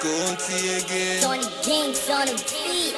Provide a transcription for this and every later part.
Scooty again. Tony Kings on the beat.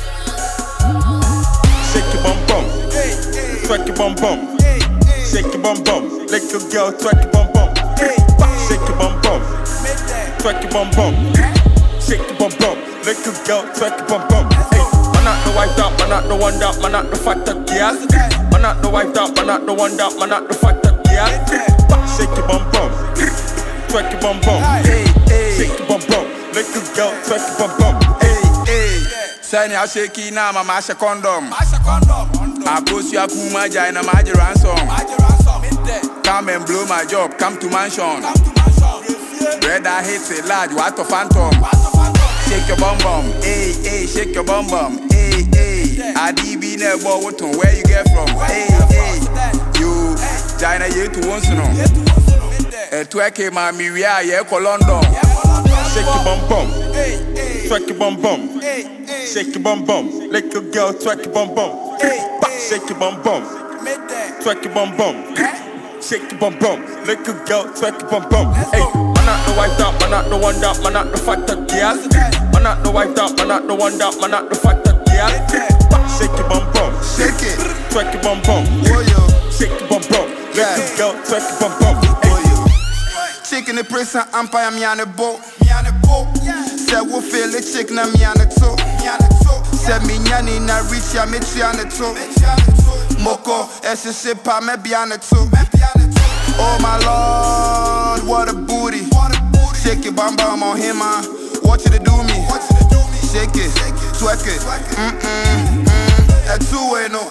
Shake your bum bum, twerk your bum bum, shake your bum bum, let your girl twerk your bum bum, shake your bum bum, twerk your bum bum, shake your bum bum, let your girl twerk your bum bum. Man not the wife that, man not the one that, man not the fact that girl. Man not the wife that, man not the one that, man not the fact that girl. Shake your bum bum, twerk your bum bum, shake your bum bum, let your girl twerk your bum bum. Sani a shaky na mama ashe condom. I post you a kuma jaina maji ransom. Come and blow my job, come to mansion. Brother hits a large, what a phantom. Shake your bum bum, hey, shake your bum bum, hey. IDB never Woton, where you get from, hey. You, China ye to once no. Twerk mami we are here for London. Shake your bum bum, twerk your bum bum, shake your bum bum, let your girl twerk your bum bum. Shake your bum bum, twerk your bum bum, shake your bum bum, let your girl twerk your bum bum. Hey, man not the wife that, man not the one that, man not the fact that girl. Man not the wife that, man not the one that, man not the fact that girl. Shake your bum bum, Shake it, twerk your bum bum, shake your bum bum, let your girl twerk your bum bum. chicken the prison empire me on the boat. Say we feel the chick na me on the toe. Say me nyani na reach ya me tri on the toe. Moko SSC pa me be on the toe. Oh my lord, what a booty. Shake it, bam bam on him, man. What you to do me? Shake it, twerk it. A two-way no.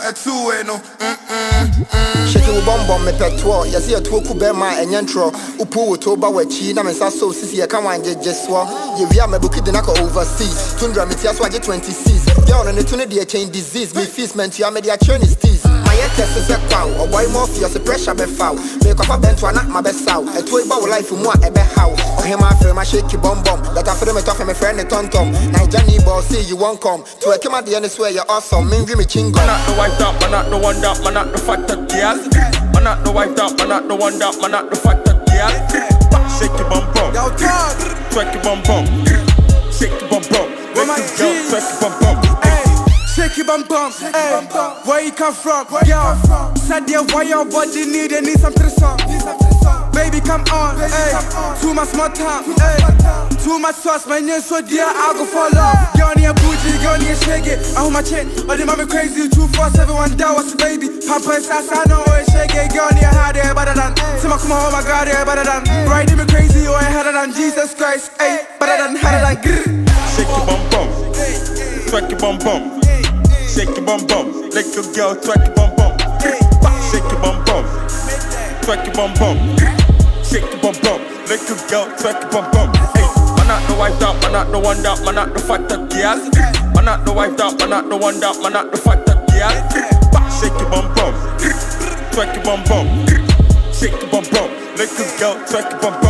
Shake your bum bum, me pet tour. You see a two could bear my and yantro. Upu to Bawa China and Sasso, Sissy, I can't want just swap. You via my book, the knuckle overseas. Tundra, me tears, I get 26. Down on the tuna, they change disease. Me feast, man, to your media Chinese teas. My head test is a cow, or boy more fierce, a pressure be foul. Make up a bent to not my best out. A toy bow life for more, a be how. Or him, I feel my shaky bum bum. That I feel me talking, my friend, a ton tom. Nigerian ball, see you won't come. To a come at the end, swear you're awesome. Mean, give me chingo. Man not the wife that, man not the one that, man not the fact that girl. Man not the wife that, man not the one that, man not the fact that girl. Shake your bum bum, twerk your bum bum, shake your bum bum, let your girl twerk your bum bum. Shake your bum bum, where you come from? Yo, said there why your body need some threesome. Baby come on, too much more time, too much sauce, my name so dear, I'll go for love. Go on your booty, go on your shake it. I hold my chin, but the mommy crazy, 247 that was a baby. Papa says I know it, shake it, go on your heart, better than. Say my come on, oh my God, better than. Riding me crazy, oh I harder than Jesus Christ, better than harder than. Shake your bum bum, twerk your bum bum, shake your bum bum, let your girl twerk your bum bum. Shake your bum bum, twerk your bum bum, shake your bum bum, let your girl twerk your bum bum. Hey, man not the wife that, man not the one that, man not the fact that girl. Man not the wife that, man not the one that, man not the fact that girl. Shake your bum bum, twerk your bum bum, shake your bum bum, let your girl twerk your bum bum.